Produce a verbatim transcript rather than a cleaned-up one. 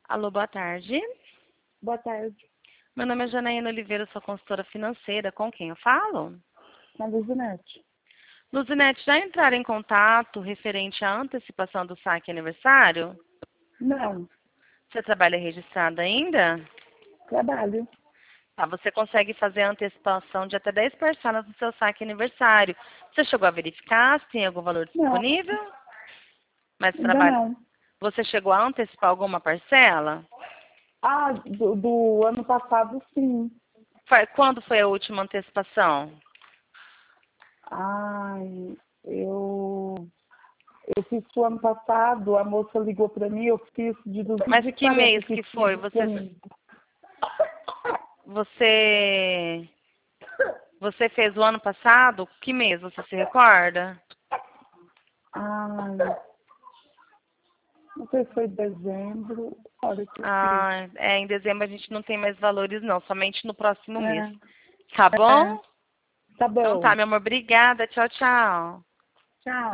Alô, boa tarde. Boa tarde. Meu nome é Janaína Oliveira, sou consultora financeira. Com quem eu falo? Na Luzinete. Luzinete, já entraram em contato referente à antecipação do saque aniversário? Não. Você trabalha registrado ainda? Trabalho. Tá, você consegue fazer a antecipação de até dez parcelas do seu saque aniversário. Você chegou a verificar se tem algum valor Não. disponível? Mas Ainda trabalha... não. Você chegou a antecipar alguma parcela? Ah, do, do ano passado, sim. Fa- Quando foi a última antecipação? Ai, eu... Eu fiz o ano passado, a moça ligou para mim, eu fiz de Mas duzentos e que mês quarenta que que foi? tinha Você, disponível. você, você fez o ano passado? Que mês você se recorda? Ai, não sei se foi dezembro, olha que eu fiz. Ah, é, em dezembro a gente não tem mais valores não, somente no próximo mês. É, Tá é, bom? tá Então tá, bom. meu amor, obrigada. Tchau, tchau. Tchau.